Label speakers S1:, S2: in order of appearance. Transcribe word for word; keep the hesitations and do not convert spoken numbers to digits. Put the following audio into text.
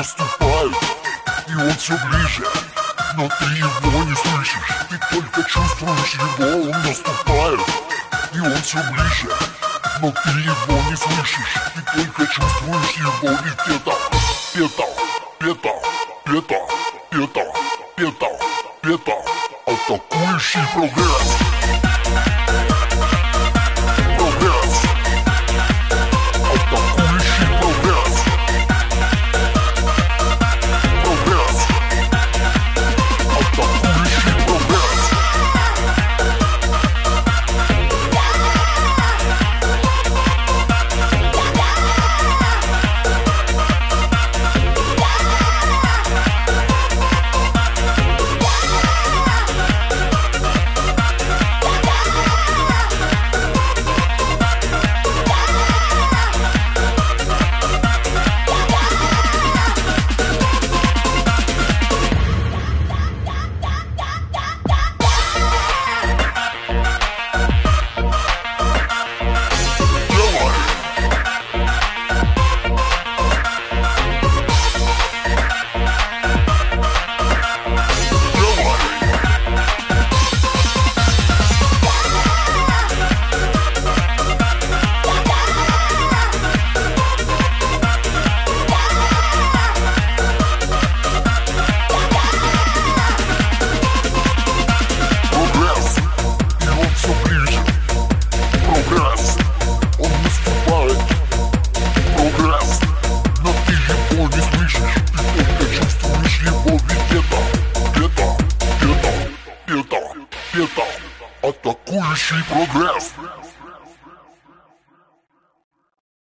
S1: наступает, и он все ближе, но ты его не слышишь. Ты только чувствуешь его, он наступает, и он все ближе, но ты его не слышишь. Ты только чувствуешь его, ведь это пета, пета, пета, пета, пета, пета, атакующий прогресс. Прогресс. Атакующий прогресс. Прогресс. Атакующий прогресс. Атакующий прогресс.